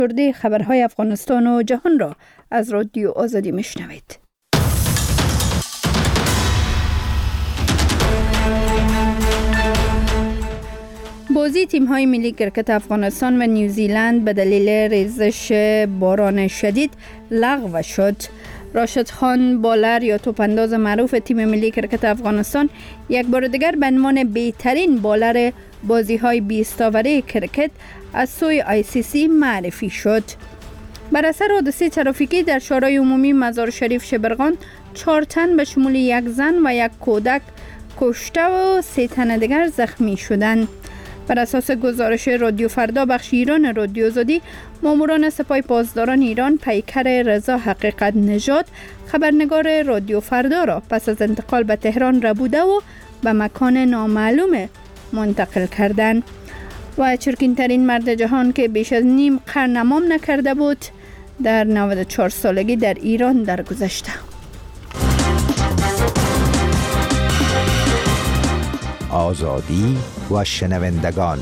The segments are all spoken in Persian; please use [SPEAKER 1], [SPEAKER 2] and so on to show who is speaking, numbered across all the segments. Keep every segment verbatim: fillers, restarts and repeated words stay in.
[SPEAKER 1] برده خبرهای افغانستان و جهان را از رادیو آزادی میشنوید. بازی تیم‌های ملی کرکت افغانستان و نیوزیلند به دلیل ریزش باران شدید لغو شد. راشد خان بالر یا توپانداز معروف تیم ملی کرکت افغانستان یک بار دیگر به عنوان بهترین بالر بازی‌های بیست اوره کرکت از سوی آی سی سی معرفی شد. بر اثر حادثه ترافیکی در شورای عمومی مزار شریف شبرغان چهار تن به شمول یک زن و یک کودک کشته و سه تن دیگر زخمی شدند. بر اساس گزارش رادیو فردا بخش ایران رادیو آزادی، ماموران سپاه پاسداران ایران پیکر رضا حقیقت نژاد خبرنگار رادیو فردا را پس از انتقال به تهران ربوده و به مکان نامعلوم منتقل کردند. و چرکین ترین مرد جهان که بیش از نیم قرن امام نکرده بود در نود و چهار سالگی در ایران درگذشته.
[SPEAKER 2] آزادی و شنوندگان.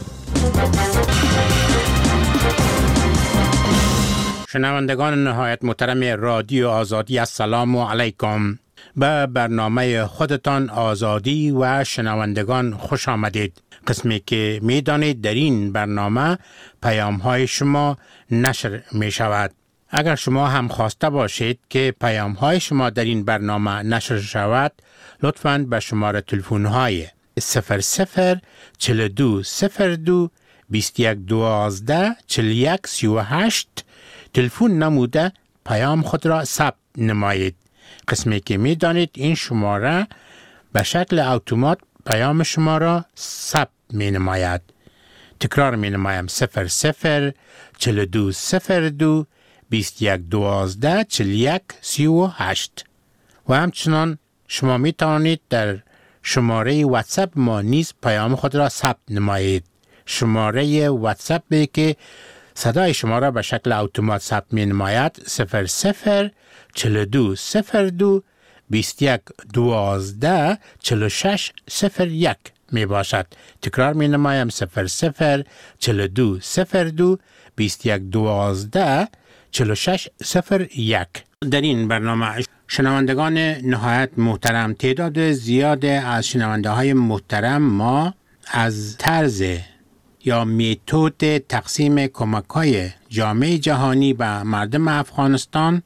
[SPEAKER 3] شنوندگان نهایت محترم رادیو آزادی، السلام علیکم. به برنامه خودتان آزادی و شنوندگان خوش آمدید. قسمی که می دانید در این برنامه پیام های شما نشر می شود. اگر شما هم خواسته باشید که پیام های شما در این برنامه نشر شود، لطفاً به شماره تلفن های صفر صفر چهل و دو صفر دو بیست و یک دوازده چهل و یک سی و هشت تلفن نموده پیام خود را ثبت نمایید. قسمی که می دانید این شماره به شکل اتومات پیام شما را ثبت می نماید. تکرار می نمایم: صفر صفر چهل و دو صفر دو بیست و یک دوازده چهل و یک سی و هشت. و همچنان شما می توانید در شماره واتساپ ما نیز پیام خود را ثبت نمایید. شماره واتساپ که صدای شما را به شکل اتومات ثبت می نماید صفر صفر چهل و دو صفر دو بیست و یک دوازده چهل و شش صفر یک می باشد. تکرار می نمایم: صفر صفر چهل و دو صفر دو بیست و یک دوازده چهل و شش صفر یک. در این برنامه شنوندگان نهایت محترم، تعداد زیاد از شنونده های محترم ما از طرز یا میتود تقسیم کمک های جامعه جهانی به مردم افغانستان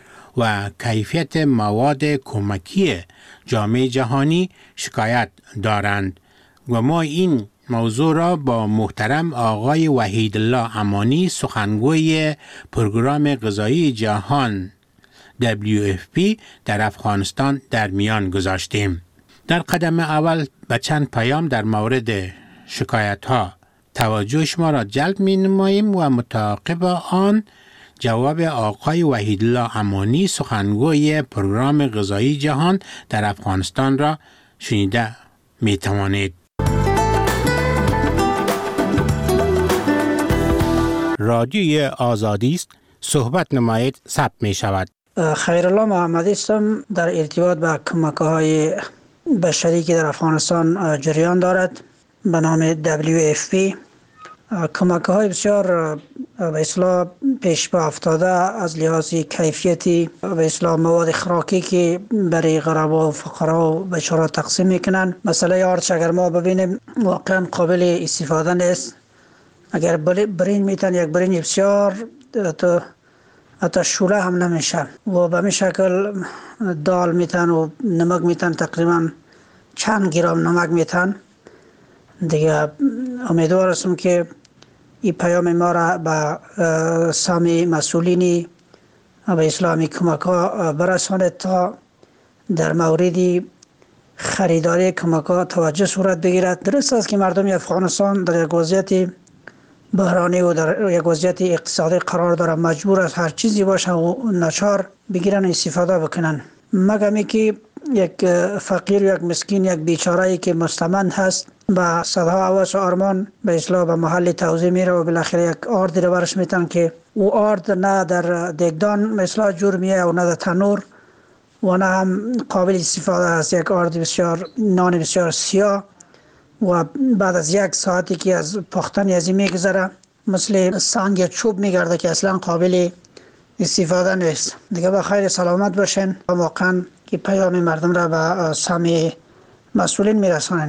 [SPEAKER 3] و کیفیت مواد کمکی جامعه جهانی شکایت دارند و ما این موضوع را با محترم آقای وحیدالله امانی، سخنگوی پروگرام غذایی جهان دبلیو اف پی در افغانستان در میان گذاشتیم. در قدم اول به چند پیام در مورد شکایت ها توجه شما را جلب می نماییم و متعاقب آن جواب آقای وحیدالله امانی، سخنگوی پروگرام غذایی جهان در افغانستان را شنیده می توانید. رادیوی آزادی است، صحبت نمایید، ثبت می شود.
[SPEAKER 4] خیرالله محمدی هستم. در ارتباط به کمک‌های بشری که در افغانستان جریان دارد به نام دبلیو اف پی، کمک‌های بسیار به اصطلاح پیش پا افتاده از لحاظ کیفیتی به اصطلاح مواد خوراکی که برای غربا و فقرا و بیچاره تقسیم میکنن. مسئله آرچ اگر ما ببینیم واقعا قابل استفاده نیست. اگر برین میتن یک برین بسیار تو حتی شوله هم نمیشه و به می شکل دال میتن و نمک میتن، تقریبا چند گرم نمک میتن دیگه. امیدوار هستم که این پیام ما را به سامی مسئولینی به اسلامی کمک ها برساند تا در موردی خریداری کمک ها توجه صورت بگیرد. درست است که مردم افغانستان در یک وضعیت بحرانی و در یک وضعیت اقتصادی قرار دارن، مجبور است هر چیزی باشه و ناچار بگیرن و استفاده بکنن. مگمی که یک فقیر، یک مسکین، یک بیچاره‌ای که مستمند هست با صدها هوس و آرمان به اصلاح به محل توزیع میره و بالاخره یک آردی رو برش میتن که او آرد نه در دیگدان مثلا جور میه و نه در تنور و نه هم قابل استفاده است. یک آرد بسیار نان بسیار سیاه و بعد از یک ساعتی که از پختن از این میگذره مثل سنگ یا چوب میگرده که اصلا قابل استفاده نیست. دیگه به خیر سلامت باشین. واقعا که پیام مردم را به سمع مسئولین میرسانند.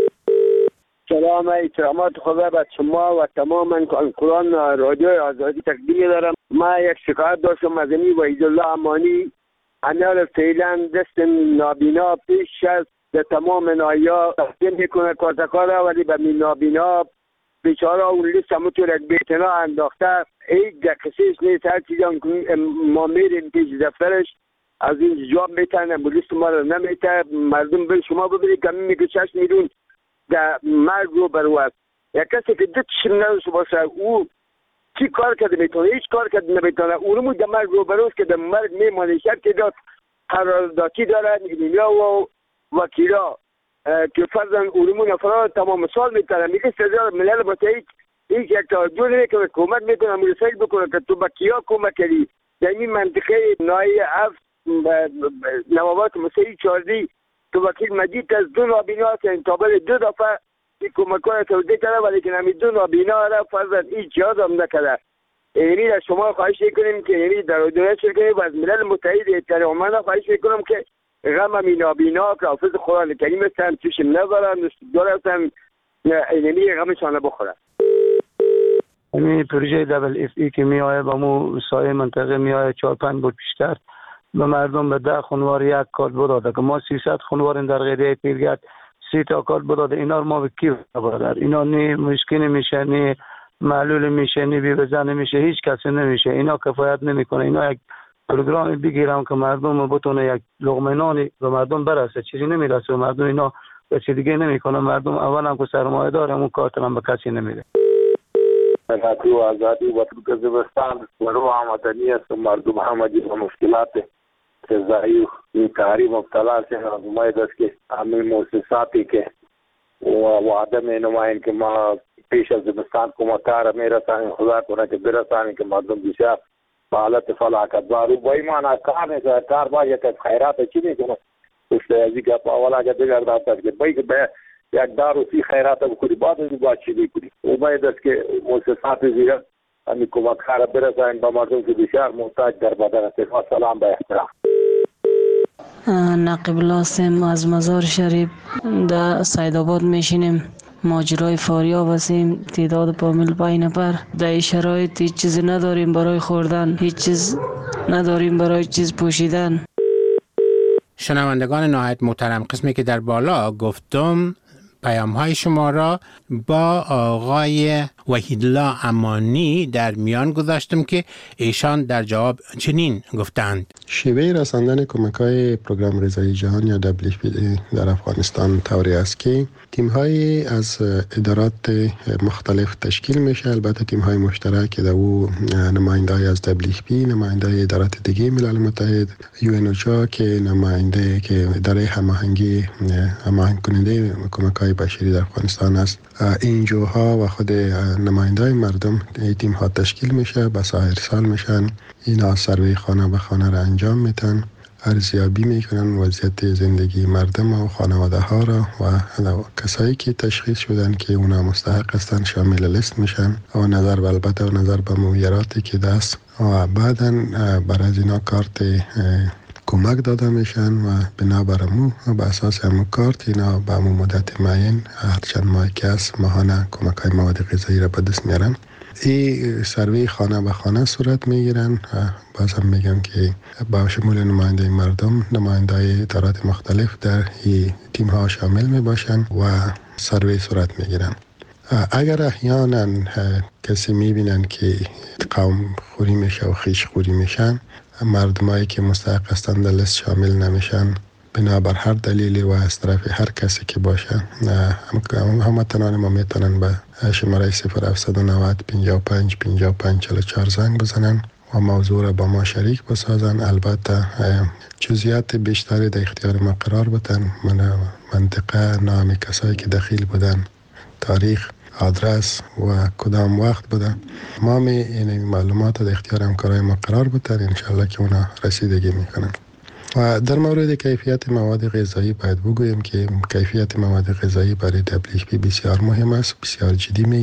[SPEAKER 5] سلام، احترامات خدا به شما و تمام کارکنان رادیو آزادی تقدیم دارم. ما یک شکایت داشتم از این وحیدالله امانی. انا فعلا دست نابینا پیش از در تمام ناحیه‌ها تقدیم میکنه کارتکارا، ولی به نابینا بیچاره اون لیست همونطور یک بیتنا انداخته. هیچ دقیقیش نیست. هر چیزی ما میریم پیش دفترش از این جواب میتن، لیست ما رو نمیته. مردم به شما ببینید کمی میگه شش میلیون در مرگ رو برود. یک کسی که دو چشم نداشته باشه او چی کار کرده میتونه؟ هیچ کار کرده نمیتونه. او رو در مرگ رو بروست که در مرگ میمانه. شرط داد قراردادی دارن اینیا و وکیلا که فرضاً علوم نفرات تمام سال میکنه. میگه سزار ملل باشه هیچ هیچ یک توجه نمیکنه. کمک میکنه مرسل بکنه که تو با کیا کمک کردی. در این منطقه ناحیه هفت نوابات مسیحی چاردی تو وکیل مجید از دو نابینا هستن. تابل دو دفعه این کمک های توضیح کرده، ولی که نمی دو نابینا را فرضاً هیچ جهاز هم نکرده. یعنی در شما خواهش میکنیم که یعنی در دنیا شرکت و از ملل متحد احتراماً خواهش میکنم که غم همی نابینا که حافظ قرآن کریم هستن توشم ندارن نشتدار هستن، یعنی غمشان بخورن.
[SPEAKER 6] این پروژه دبل اف ای که می آید با مو سایه منطقه می آید چهار پنج بود پیشتر به مردم به ده خانوار یک کارت بداده که ما سیصد خانوار در غیره پیرگرد سی تا کارت بداده. اینا رو ما به کی برادر؟ اینا نه مشکل میشه، نه معلول میشه، نه بی بزن میشه، هیچ کسی نمیشه. اینا کفایت نمیکنه. اینا یک پروگرام بگیرم که مردم بتونه یک لقمه نانی به مردم برسه. چیزی نمیرسه به مردم. اینا چیز دیگه نمیکنه. مردم اولا که سرمایه داره اون کارت هم به کسی نمیده.
[SPEAKER 5] رادیو آزادی و ترکمنستان ورو آمدنی است. مردم همه و مشکلات غذایی این کاری مبتلا هستند. امید است که همین مؤسساتی که و عدم نمایند که ما پیش از زمستان کمکار میرسانیم خدا کنه که برسانیم که مردم بسیار به حالت فلاکت دارو با ایمان از کار نیست. کار باید که خیرات چی میکنه پشت ازی که اولا که دیگر داشت که باید که به یک دارو سی خیرات بکنی بعد از باید چی بکنی. امید است که مؤسسات زیرا همین کمکار برسانیم به مردم که بسیار محتاج در بدن است. سلام به احترام.
[SPEAKER 7] نقیب لاسم از مزار شریف در سیدآباد میشینیم. ماجرای فاریاب هستیم. تعداد پامیل پنج نفر. در شرایط هیچ چیزی نداریم برای خوردن، هیچ چیز نداریم برای چیز پوشیدن.
[SPEAKER 3] شنوندگان نهایت محترم، قسمی که در بالا گفتم پیام های شما را با آقای وحیدالله امانی در میان گذاشتم که ایشان در جواب چنین گفتند:
[SPEAKER 8] شیوه رساندن کمک های پروگرام رضایی جهان یا دبلیو اف پی در افغانستان طوری است که تیم های از ادارات مختلف تشکیل میشه. البته تیم های مشترک که در او نماینده های از دبلیو اف پی، نماینده های ادارات دیگه ملل متحد، یو ان اوچا که نماینده که اداره هماهنگی هماهنگ کننده کمک های بشری در افغانستان است، اینجوها و خود نماینده های مردم تیم ها تشکیل میشه. به سایر سال میشن اینا سروی خانه به خانه را انجام میتن، ارزیابی میکنن وضعیت زندگی مردم و خانواده ها را و کسایی که تشخیص شدن که اونا مستحق هستن شامل لیست میشن و نظر البته و نظر به مویراتی که دست و بعدا بر از اینا کارت کمک داده میشن و بنابر امو و اساس امو کارت اینا به امو مدت معین هر چند ماه که هست ماهانه کمک های مواد غذایی را به دست میارن. این سروی خانه به خانه صورت میگیرن. باز هم میگم که با شمول نماینده مردم، نماینده ادارات مختلف در این تیم ها شامل میباشن و سروی صورت میگیرن. اگر احیانا کسی میبینن که قوم خوری میشه و خیش خوری میشن، مردمایی که مستحق هستند در لیست شامل نمیشن بنابر هر دلیلی و از طرف هر کسی که باشه، همه تنان ما میتونن به شماره صفر هفتصد و نود پنجاه و پنج پنجاه و پنج چهل و چهار زنگ بزنن و موضوع را با ما شریک بسازن. البته جزئیات بیشتری در اختیار ما قرار بدن. من منطقه، نام کسایی که دخیل بودن، تاریخ، آدرس و کدام وقت بوده، ما می این معلومات در اختیار همکارای ما قرار بدن. انشالله که اونا رسیدگی میکنن. و در مورد کیفیت مواد غذایی باید بگویم که کیفیت مواد غذایی برای دبلیو اف پی بسیار مهم است، بسیار جدی میگیرن.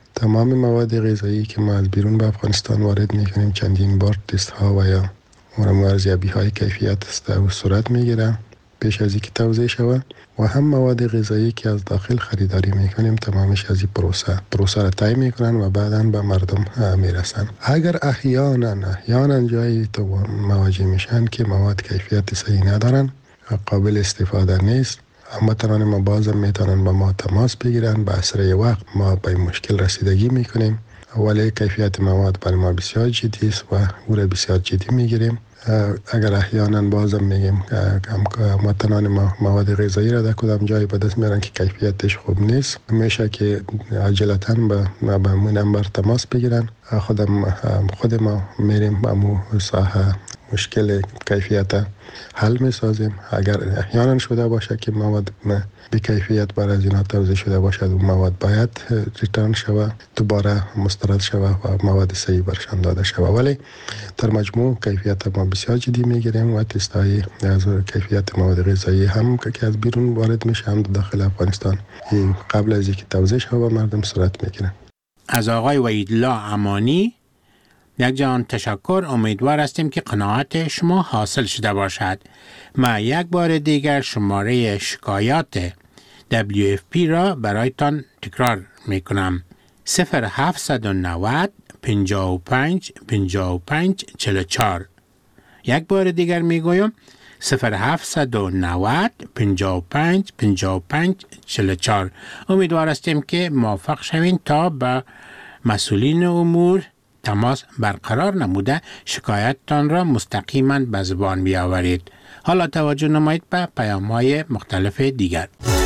[SPEAKER 8] تمام مواد غذایی که ما از بیرون به افغانستان وارد میکنیم چندین بار تست ها و یا ارزیابی های کیفیت است و صورت میگیره پیش از اینکه توزیع شود و هم مواد غذایی که از داخل خریداری میکنیم تمامش از این پروسه پروسه را طی میکنن و بعداً به مردم میرسن. اگر احیانا احیانا جایی تو مواجه میشن که مواد کیفیت صحیح ندارن قابل استفاده نیست، هموطنان ما بازم میتونن با ما تماس بگیرن، به اسرع وقت ما به این مشکل رسیدگی میکنیم. ولی کیفیت مواد برای ما بسیار جدی است و او را بسیار جدی میگیریم. اگر احیانا بازم میگیم هموطنان ما مواد غذایی را در کدام جایی به دست میارن که کیفیتش خوب نیست، میشه که عجلتاً به به مو نمبر تماس بگیرن. خودم خود ما میریم به مو ساحه مشکل کیفیت حل میسازیم. اگر احیانا شده باشه که مواد به کیفیت بر از اینا توزیع شده باشد و مواد باید ریترن شود، دوباره مسترد شود و مواد صحیح برشان داده شود. ولی در مجموع کیفیت ما بسیار جدی میگیریم و تستای از کیفیت مواد غذایی هم که از بیرون وارد میشه هم داخل افغانستان قبل از اینکه توزیع شود مردم صورت میگیرن.
[SPEAKER 3] از آقای وحیدالله امانی یک جان تشکر. امیدوار هستیم که قناعت شما حاصل شده باشد. ما یک بار دیگر شماره شکایات دبلیو اف پی را برایتان تکرار می کنم. صفر هفت نه صفر پنجاه و پنج پنجاه و پنج چهل و چهار. یک بار دیگر می گویم صفر هفت نه صفر پنجاه و پنج پنجاه و پنج چهل و چهار. امیدوار هستیم که موفق شوین تا به مسئولین امور تماس برقرار نموده شکایتتان را مستقیما به زبان بیاورید. حالا توجه نمایید به پیام‌های مختلف دیگر.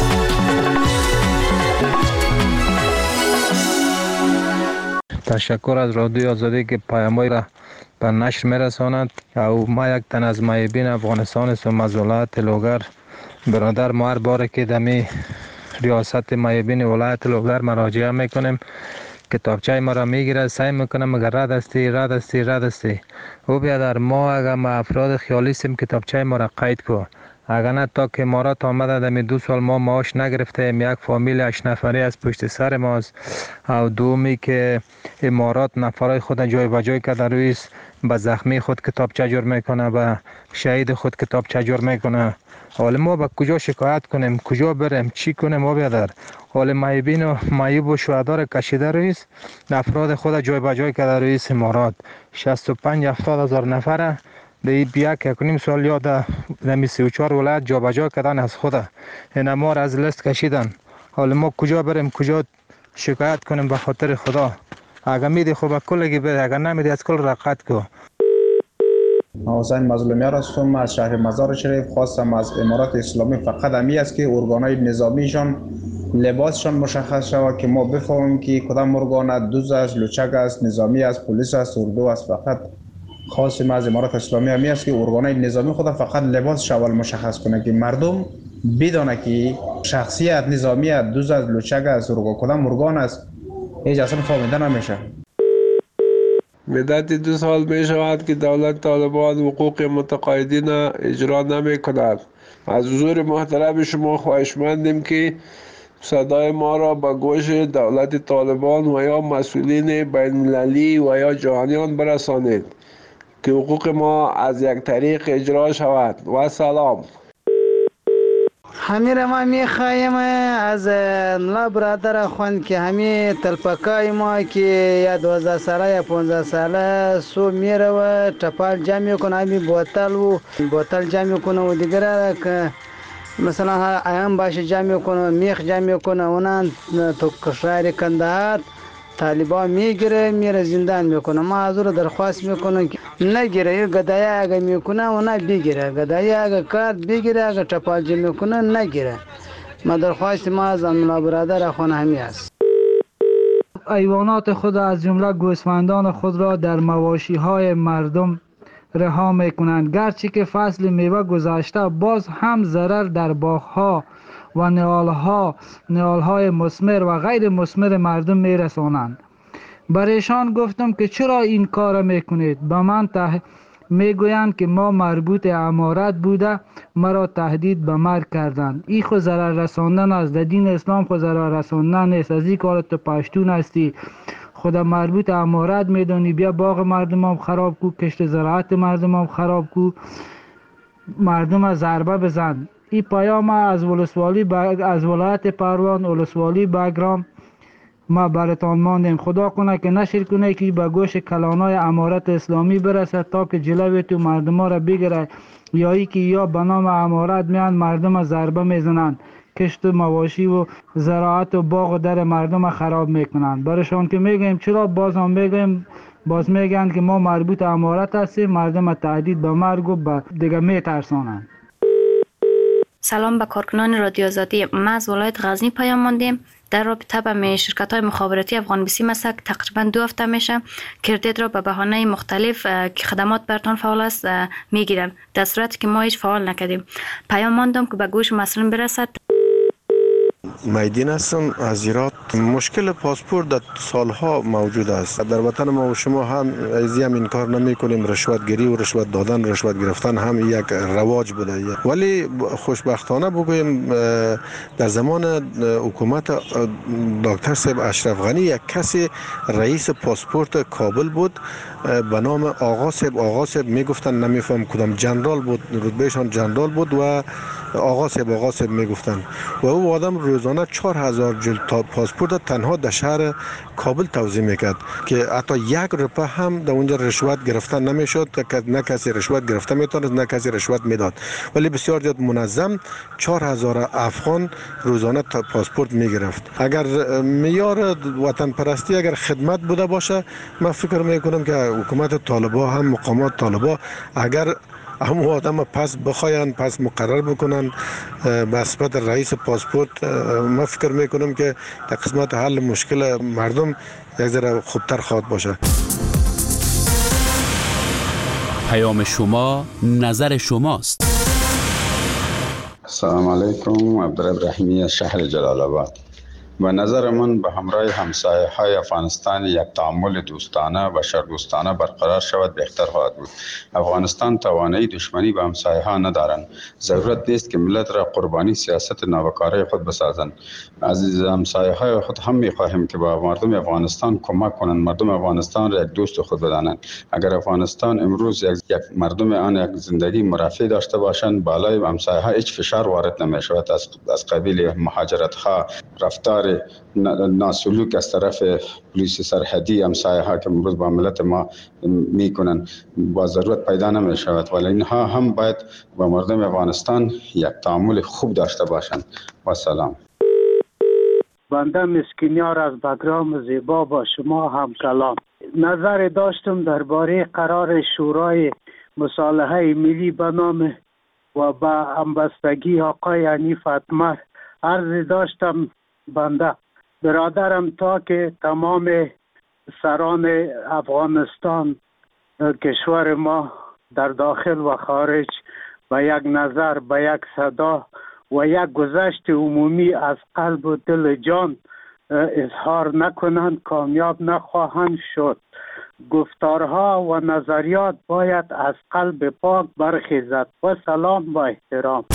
[SPEAKER 9] تشکر از رادیو آزادی که پیام‌های را به نشر می‌رساند. او ما یک تن از معیبین افغانستان هستم از ولایت لوگر. برادر ما هر باره که دمی ریاست معیبین ولایت لوگر مراجعه میکنیم کتابچه ما را میگیره، سعی میکنه مگر رد استی رد استی رد استی. او بیادر ما اگر ما افراد خیالی سیم کتابچه ما را قید کو، اگر نه تا که امارات آمده دمی دو سال ما معاش نگرفتیم، یک فامیل هشت نفری از پشت سر ماست. او دومی که امارات نفرای خود جای و جای کرده رویست، به زخمی خود کتابچه جور میکنه، به شهید خود کتابچه جور میکنه. حالا ما به کجا شکایت کنیم، کجا بریم، چی کنیم؟ ما بیادر حال معیبین و معیب و شهدا را کشیده رویست، افراد خود جای به جای کرده رویست امارات. شصت و پنج هفتاد هزار نفره در یک یک نیم سال یا در سی و چهار ولایت جا به جا کردن از خود این ما را از لیست کشیدن. حالا ما کجا بریم، کجا شکایت کنیم؟ به خاطر خدا اگر میدی خوب کلگی بده، اگر نمیدی از کل رقت کو.
[SPEAKER 10] حسین مظلومیار هستم از شهر مزار شریف. خواستم از امارات اسلامی فقط همی است که ارگانهای نظامیشان لباسشان مشخص شود که ما بفهمیم که کدام ارگان دوز است، لوچک است، نظامی است، پلیس است، اردو است. فقط خواستم از امارات اسلامی همی است که ارگانهای نظامی خود فقط لباس شوال مشخص کنه که مردم بدونه که شخصیت نظامی دوز است، لوچک است، کدام ارگان است، هیچ اصلا فهمیده نمیشه.
[SPEAKER 11] مدت دو سال می شود که دولت طالبان حقوق متقاعدین اجرا نمی کند. از حضور محترم شما خواهشمندیم که صدای ما را به گوش دولت طالبان و یا مسئولین بین المللی و یا جهانیان برسانید که حقوق ما از یک طریق اجرا شود. و سلام.
[SPEAKER 12] همین ما میخوایم از نلا برادر خوند که همین تلپکای ما که یا دوازده ساله یا پانزده ساله سو میره و چپال جمع کنه، همین بوتل و بوتل جمع کنه و دیگر که مثلا ایام باشه جمع کنه، میخ جمع کنه. اونان تو کشور کندهار طالبان میگیره میره زندان میکنه. ما حضور درخواست میکنه که نگیره، یه گدایی اگه میکنه و نه بگیره، گدایی اگه کارت بگیره، اگه چپالجی میکنه نگیره. ما درخواست ما از املا برادر خانه همی است.
[SPEAKER 13] ایوانات خود از جمله گوسفندان خود را در مواشی های مردم رها میکنند، گرچه که فصل میوه گذاشته باز هم ضرر در باغها و نهالها نهالهای مثمر و غیر مثمر مردم میرسانند. برایشان گفتم که چرا این کار میکنید؟ به من میگویند که ما مربوط امارت بوده مرا تهدید به مرگ کردند. این خود ضرر رساندن است. در دین اسلام خود ضرر رساندن نیست. از این کار تو پشتون هستی خدا مربوط امارت میدونی، بیا باغ مردم هم خراب کو، کشت زراعت مردم هم خراب کو، مردم از ضربه بزن. این پیام از ولسوالی بگ... از ولایت پروان ولسوالی بگرام ما براتان ماندیم. خدا کنه که نشر کنه که به گوش کلانای امارت اسلامی برسه تا که جلوی تو مردم ها را بگیره، یا ای که یا به نام امارت میان مردم ضربه میزنن، کشت مواشی و زراعت و باغ و در مردم خراب میکنن. برشان که میگیم چرا باز هم میگیم باز میگن که ما مربوط امارت هستیم، مردم تهدید به مرگ و به دیگه میترسانن.
[SPEAKER 14] سلام به کارکنان رادیو آزادی. ما از ولایت غزنی پیام ماندیم در رابطه با شرکت های مخابراتی افغان بیسی مسک. تقریبا دو هفته میشه کردیت را به بهانه مختلف که خدمات برتان فعال است میگیرن، در صورتی که ما هیچ فعال نکردیم. پیام ماندم که به گوش مسئولین برسد.
[SPEAKER 15] میدین هستم از هرات. مشکل پاسپورت در سالها موجود است. در وطن ما و شما هم ازی هم این کار نمی کنیم. رشوت گیری و رشوت دادن، رشوت گرفتن هم یک رواج بوده. ولی خوشبختانه بگویم در زمان حکومت دکتر صاحب اشرف غنی یک کسی رئیس پاسپورت کابل بود به نام آقا صاحب. آقا صاحب میگفتن، نمیفهم کدام جنرال بود، رتبهشان جنرال بود و آقا صاحب آقا صاحب میگفتن و او آدم روزانه چهار هزار جلد پاسپورت تنها در شهر کابل توزیع میکرد که حتی یک روپه هم در اونجا رشوت گرفتن نمیشد. نه کسی رشوت گرفته میتونست نه کسی رشوت میداد، ولی بسیار زیاد منظم چهار هزار افغان روزانه پاسپورت میگرفت. اگر معیار وطن پرستی اگر خدمت بوده باشه، من فکر میکنم که حکومت طالبا هم مقامات طالبا اگر همون آدم پس بخواین پس مقرر بکنن به صفت رئیس پاسپورت، من فکر میکنم که در قسمت حل مشکل مردم یک ذره خوبتر خواهد باشه.
[SPEAKER 16] پیام شما نظر شماست.
[SPEAKER 17] السلام علیکم. عبدالرب رحیمی از شهر جلال آباد. و نظر من به همراه همسایه های افغانستان یک تعامل دوستانه و شردوستانه برقرار شود بهتر خواهد بود. افغانستان توانایی دشمنی به همسایه ها ندارند. ضرورت نیست که ملت را قربانی سیاست ناوکاره خود بسازند. از همسایه های خود هم می خواهیم که با مردم افغانستان کمک کنند، مردم افغانستان را یک دوست خود بدانند. اگر افغانستان امروز یک, یک مردم آن یک زندگی مرفه داشته باشند، بالای همسایه ها هیچ فشار وارد نمی شود از از قبیل مهاجرت ها، رفتار ناسلوک از طرف پلیس سرحدی همسایه ها که امروز با ملت ما میکنن با ضرورت پیدا نمی شود. ولی اینها هم باید با مردم افغانستان یک تعامل خوب داشته باشند. و سلام.
[SPEAKER 18] بنده مسکینیار از بگرام زیبا با شما هم کلام. نظر داشتم درباره قرار شورای مصالحه ملی به نام و با همبستگی آقای حنیف اتمر. عرض داشتم بنده برادرم تا که تمام سران افغانستان کشور ما در داخل و خارج به یک نظر، به یک صدا و یک گذشت عمومی از قلب و دل جان اظهار نکنند کامیاب نخواهند شد. گفتارها و نظریات باید از قلب پاک برخیزد. و سلام با احترام.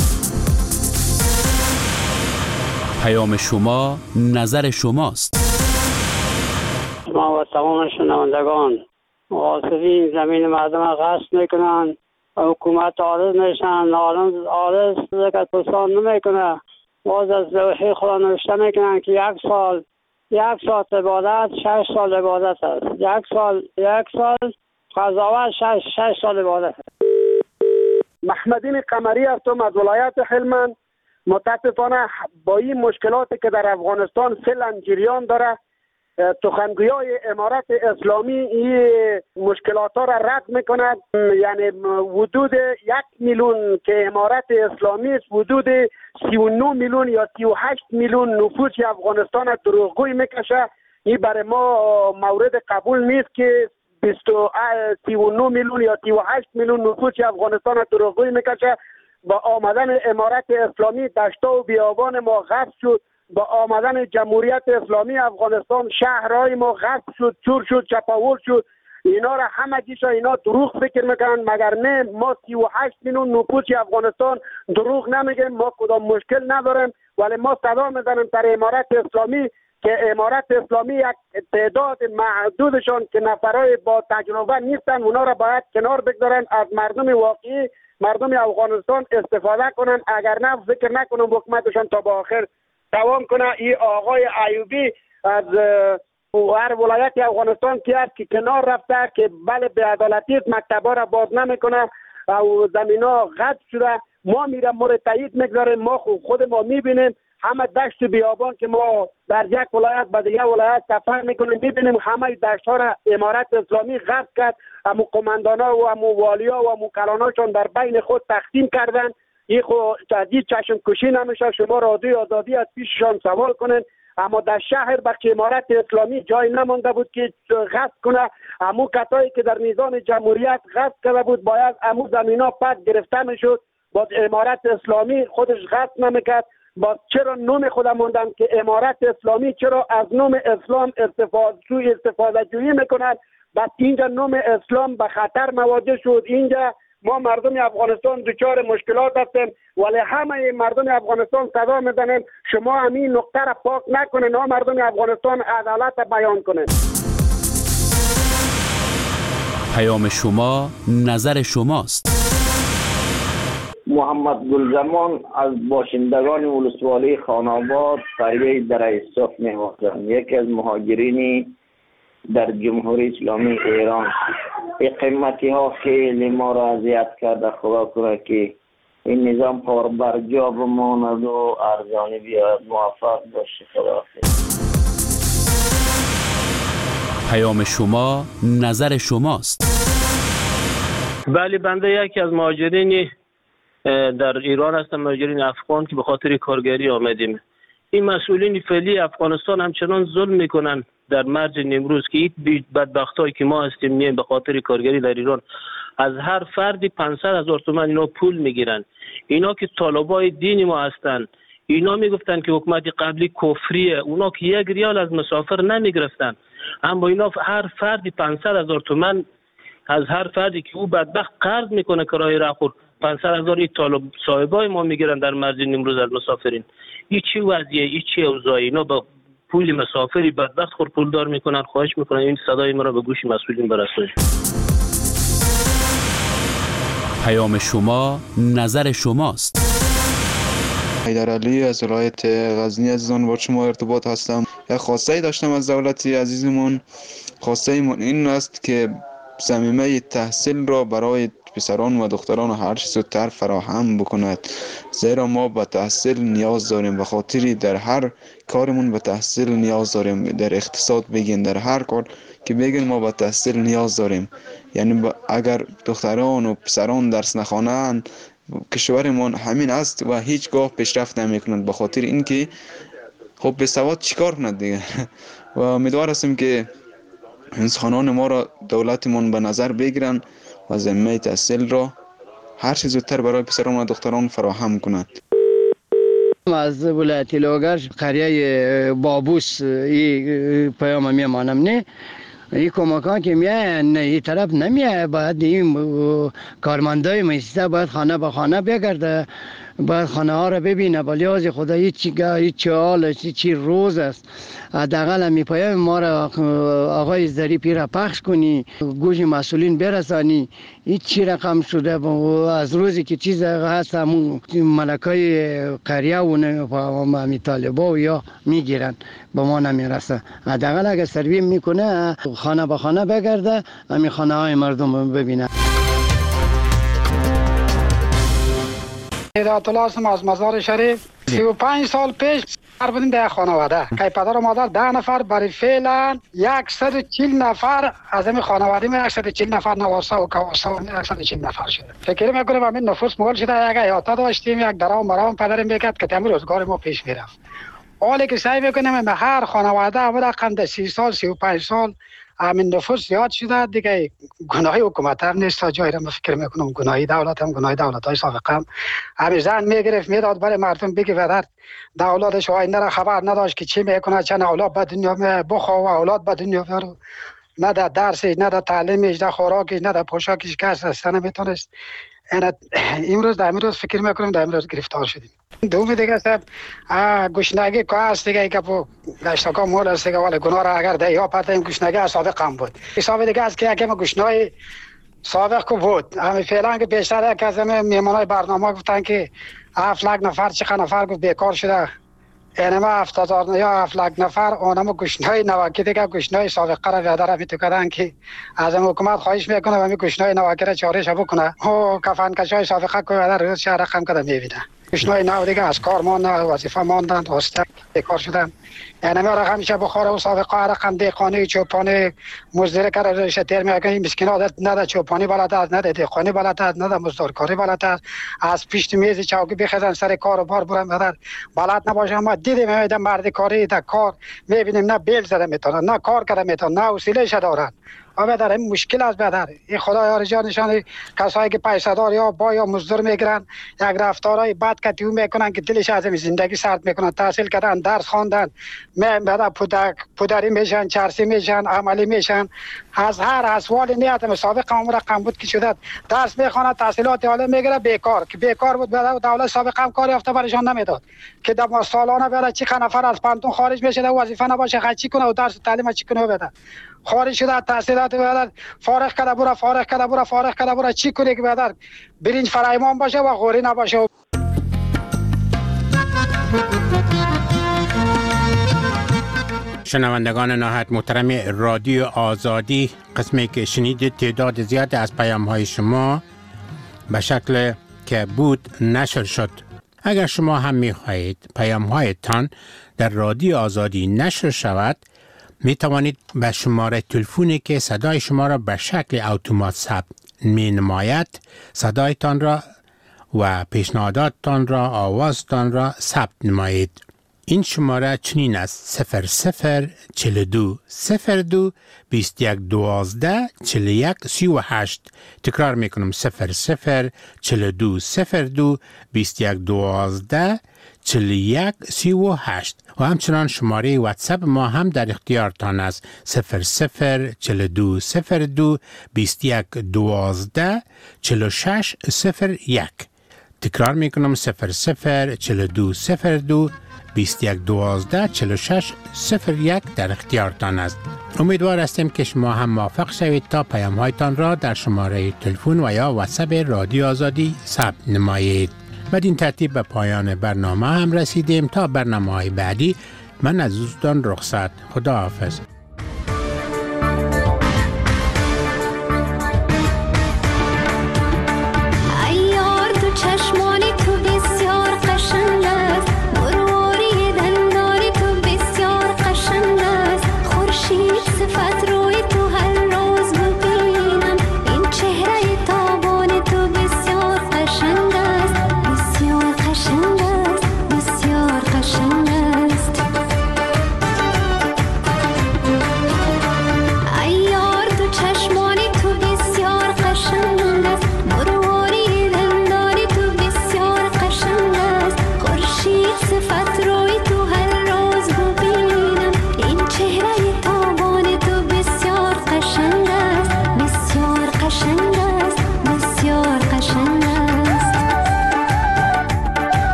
[SPEAKER 16] پیام شما نظر شماست.
[SPEAKER 19] ما و تمام شنوندگان غاصبین زمین مردم را غصب میکنن، حکومت عارض میشن، عارض زکات پرسان نمیکنه. باز از لوحه خدا نوشته میکنن که یک سال یک ساعت عبادت شش سال عبادت است. یک سال یک سال قضاوت شش شش سال عبادت است.
[SPEAKER 20] محمدین قمری هستم از ولایت هلمند. متاسفانه با این مشکلاتی که در افغانستان فعلا جریان داره، سخنگویای امارت اسلامی این مشکلات ها را رد میکند. یعنی حدود یک میلیون که امارت اسلامی است، حدود سی و نه میلیون یا سی و هشت میلیون نفوس افغانستان را دروغگوی میکشه. این برای ما مورد قبول نیست که سی و نه میلیون یا سی و هشت میلیون نفوس افغانستان را دروغگوی میکشه. با آمدن امارت اسلامی دشتا و بیابان ما غصب شد. با آمدن جمهوریت اسلامی افغانستان شهرهای ما غصب شد، چور شد، چپاول شد. اینا را همه چیزا اینا دروغ فکر میکنن، مگر نه ما سی و هشت میلیون نفوسی افغانستان دروغ نمیگیم، ما کدام مشکل نداریم، ولی ما صدا میزنیم در امارت اسلامی که امارت اسلامی یک تعداد محدودشان که نفرای با تجربه نیستن اونا را باید کنار بگذارن، از مردم واقعی مردم افغانستان استفاده کنن، اگر نه فکر نکنم حکومتشان تا با آخر دوام کنه. این آقای ایوبی از هر ولایت افغانستان که است که کنار رفته که بله به عدالتی مکتبا را باز نمیکنه و زمینا غصب شده، ما میرم ما را تایید میگذاریم، ما خود ما میبینیم همه دشت بیابان که ما در یک ولایت به دیگه ولایت سفر میکنیم میبینیم همه دشت ها را امارت اسلامی غصب کرد، امو قماندان ها و امو والی ها و امو کلاناشون در بین خود تقسیم کردن. این خود جدید چشم کشی نمیشه، شما رادیوی آزادی از پیششان سوال کنن. اما در شهر بخش امارت اسلامی جای نمانده بود که غصب کنه، امو کسایی که در نظام جمهوریت غصب کرده بود باید امو زمینا پس گرفته میشد، باز امارت اسلامی خودش غصب نمیکرد. باز چرا نوم خودم موندن که امارت اسلامی چرا از نوم اسلام استفاده سوی استفاده جویی میکنن؟ بس اینجا نوم اسلام به خطر مواجه شد. اینجا ما مردم افغانستان دچار مشکلات هستیم، ولی همه مردم افغانستان صدا میزنیم شما همین نقطه را پاک نکنین، ما مردم افغانستان عدالت بیان کنین.
[SPEAKER 16] پیام شما نظر شماست.
[SPEAKER 21] محمد گلزمان از باشندگان ولسوالی خاناباد قریه در صف می‌باشم، یکی از مهاجرینی در جمهوری اسلامی ایران. این قیمتی ها خیلی ما را اذیت کرده، خدا کنه که این نظام پر بر جا بماند و ارزانی بیاد. موفق باشه، خدا حافظ.
[SPEAKER 16] پیام شما نظر شماست.
[SPEAKER 22] بله، بنده یکی از مهاجرین در ایران هستم، مهاجرین افغان که به خاطر کارگری آمدیم. این مسئولین فعلی افغانستان همچنان ظلم میکنن در مرز نیمروز که این بدبختایی که ما هستیم میایم به خاطر کارگری در ایران از هر فردی پانصد هزار تومان اینا پول میگیرن. اینا که طالبای دین ما هستن، اینا میگفتن که حکومت قبلی کفریه، اونا که یک ریال از مسافر نمیگرفتن، اما اینا هر فردی پانصد هزار تومان از هر فردی که او بدبخت قرض میکنه کرایه راهخور پانصد هزار طالب صاحبای ما میگیرن در مرز نیمروز از مسافرین. این چی وضعیه؟ این چی اوضاعی؟ اینا با پول مسافری بدبخت خور پول دار میکنن. خواهش میکنن این صدای ما را به گوش مسئولین برسونید.
[SPEAKER 16] پیام شما نظر شماست.
[SPEAKER 23] حیدر علی از ولایت غزنی عزیزان با شما ارتباط هستم. یک خواسته داشتم از دولت عزیزمون. خواسته ایمون این است که ضمیمه تحصیل را برای پسران و دختران هر چه زودتر فراهم بکند، زیرا ما به تحصیل نیاز داریم، به خاطری در هر کارمون به تحصیل نیاز داریم. در اقتصاد بگین، در هر کار که بگین ما به تحصیل نیاز داریم. یعنی اگر دختران و پسران درس نخوانند کشورمون همین است و هیچگاه پیشرفت نمیکنند، به خاطر اینکه خب به سواد چیکار کند دیگه. و امیدوار هستیم که انسانان ما را دولتمون به نظر بگیرن و ضمیمه تحصیل را هر چه زودتر برای پسران و دختران فراهم کنند.
[SPEAKER 24] از ولایت لوگر قریه بابوس این پیام میمانم. نه این کمکان که میای نه این طرف نمیای، باید این کارمندای مؤسسه باید خانه به خانه بگرده، باید خانه ها را ببینه. ولی از خدا هیچ چی چی حال چی روز است. حداقل می پیام ما را آقای ظریفی را پخش کنی، گوش مسئولین برسانی. این چی رقم شده از روزی که چیز هست همون ملکای قریه و همی طالبا و یا میگیرن با ما نمیرسه. حداقل اگر سروی میکنه خانه به خانه بگرده، همین خانه های مردم ببینه.
[SPEAKER 25] هدایت الله هستم از مزار شریف. سی و پنج سال پیش سر بودیم در خانواده که پدر و مادر ده نفر، برای فعلا صد و چهل نفر از این خانواده ما صد و چهل نفر نواسه و کواسه و صد و چهل نفر شده. فکر میکنم همین نفوس مول شده. یک ایاتا داشتیم، یک درام مرام پدرم میکرد که تمام روزگار ما پیش میرفت. حالی که سعی میکنیم به هر خانواده همون رقم ده سی سال سی و پنج سال همین نفوس زیاد شده دیگه. گناهی حکومت هم نیست، تا جایی را فکر میکنم گناهی دولت هم گناهی دولت های سابقه هم همین زن میگرفت میداد برای مردم بگی ودر دولتش آینده را خبر نداشت که چی میکنه، چند اولاد به دنیا می بخوا و اولاد به دنیا بیارو. نه در درسش، نه در تعلیمش، نه خوراکش، نه در پوشاکش کس رسته نمیتونست. اینا امروز در امروز فکر میکنم در امروز گرفتار شدیم. دومی دیگه صاحب گشنگی که هست دیگه که پو گشتاکا مول است دیگه، ولی گناه را اگر ده یا پتیم گشنگی سابق هم بود. حساب دیگه است که اگه گشنای سابق کو بود، همین فعلا که بیشتر یک از همه میمانای برنامه گفتن که هفت لک نفر چه نفر گفت بیکار شده، اینما هفت هزار یا هفت لک نفر اونم گشنای نواکی دیگه گشنای سابقه را بیادر همی تو کردن که از حکومت خواهش میکنه و همی گشنای نواکی را چارش بکنه و کفن کشای سابقه که بیادر روز شهر رقم کده میبیده. گشنای نو دیگه از کار ماندن، وظیفه ماندن، واسطه بیکار شدن. اینما را همیشه بخوره و سابقه رقم دیقانی چوپانی مزدور کرده روش تیر میکنه. مسکین ها نه چوپانی بالات است، نه دیقانی بالات است، نه مزدورکاری بالات است. از پیش میز چوکی بخزن سر کار و بار برن بدن بالات نباشه. ما دیدیم میدن مرد کاری در کار میبینیم نه بیل زده میتونن، نه کار کرده میتونن، نه وسیله‌اش دارن. و بدر این مشکل است بدر. این خدا یار جانشان کسایی که پیسه دار یا با یا مزدور میگیرن یک رفتارای بد کتیو میکنن که دلش از زندگی سرد میکنن. تحصیل کردن، درس خواندن، بعد پودک پودری میشن، چرسی میشن، عملی میشن. از هر احوال نیت مسابقه عمر رقم بود که شده درس میخونه، تحصیلات عالی میگیره، بیکار که بیکار بود بعد دولت سابقه هم کاری یافته برشان نمیداد که در سالانه بعد چی نفر از پانتون خارج میشه و وظیفه نباشه خچی کنه و درس تعلیم چی کنه بده. خارج شده تحصیلات بعد فارغ کرده برا فارغ کرده برا فارغ کرده برا چی کنه که بعد برنج فرایمان باشه و غوری نباشه.
[SPEAKER 3] شنوندگان نهایت محترم رادیو آزادی، قسمی که شنیدید تعداد زیاد از پیام های شما به شکل که بود نشر شد. اگر شما هم می خواهید پیام هایتان در رادیو آزادی نشر شود، می توانید به شماره تلفنی که صدای شما را به شکل اتومات ثبت می نماید صدایتان را و پیشنهاداتتان را، آوازتان را ثبت نمایید. این شماره چنین است: صفر صفر چل دو صفر دو بیست یک دوازده چل یک سی و هشت. تکرار میکنم: صفر صفر چل دو صفر دو بیست یک دوازده چل یک سی و هشت. و همچنان شماره واتساپ ما هم در اختیارتان است: صفر صفر چل دو صفر دو بیست یک دوازده چل شش صفر یک. تکرار میکنم: صفر صفر چل دو صفر دو بیست یک دوازده چل شش صفر یک در اختیارتان است. امیدوار هستیم که شما هم موفق شوید تا پیام هایتان را در شماره تلفن و یا واتساپ رادیو آزادی ثبت نمایید. بدین ترتیب به پایان برنامه هم رسیدیم. تا برنامه های بعدی من از دوستان رخصت. خدا حافظ.